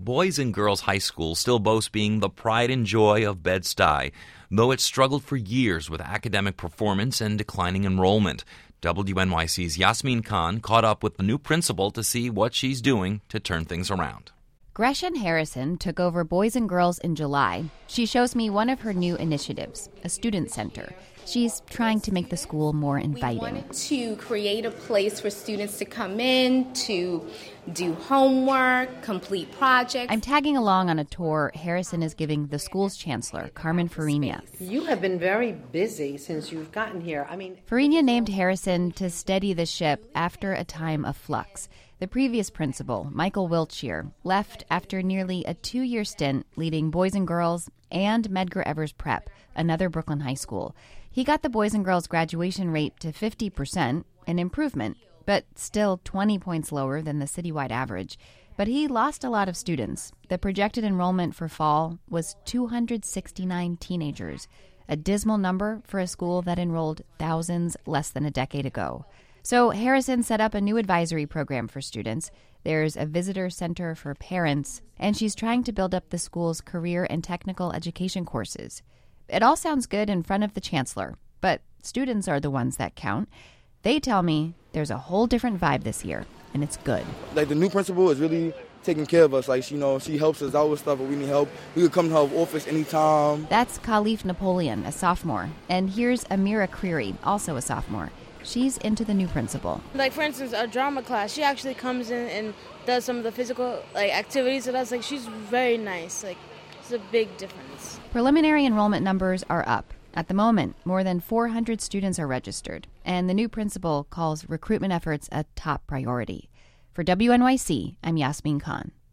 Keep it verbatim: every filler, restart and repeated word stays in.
Boys and Girls High School still boasts being the pride and joy of Bed-Stuy, though it struggled for years with academic performance and declining enrollment. W N Y C's Yasmin Khan caught up with the new principal to see what she's doing to turn things around. Gretchen Harrison took over Boys and Girls in July. She shows me one of her new initiatives, a student center. She's trying to make the school more inviting. We wanted to create a place for students to come in, to do homework, complete projects. I'm tagging along on a tour Harrison is giving the school's chancellor, Carmen Farina. You have been very busy since you've gotten here. I mean, Farina named Harrison to steady the ship after a time of flux. The previous principal, Michael Wiltshire, left after nearly a two-year stint leading Boys and Girls and Medgar Evers Prep, another Brooklyn high school. He got the Boys and Girls graduation rate to fifty percent, an improvement, but still twenty points lower than the citywide average. But he lost a lot of students. The projected enrollment for fall was two hundred sixty-nine teenagers, a dismal number for a school that enrolled thousands less than a decade ago. So Harrison set up a new advisory program for students. There's a visitor center for parents, and she's trying to build up the school's career and technical education courses. It all sounds good in front of the chancellor, but students are the ones that count. They tell me there's a whole different vibe this year, and it's good. Like, the new principal is really taking care of us. Like, you know, she helps us out with stuff, but we need help. We could come to her office anytime. That's Khalif Napoleon, a sophomore. And here's Amira Creary, also a sophomore. She's into the new principal. Like, for instance, our drama class, she actually comes in and does some of the physical like activities with us. Like, she's very nice. Like, it's a big difference. Preliminary enrollment numbers are up. At the moment, more than four hundred students are registered, and the new principal calls recruitment efforts a top priority. For W N Y C, I'm Yasmin Khan.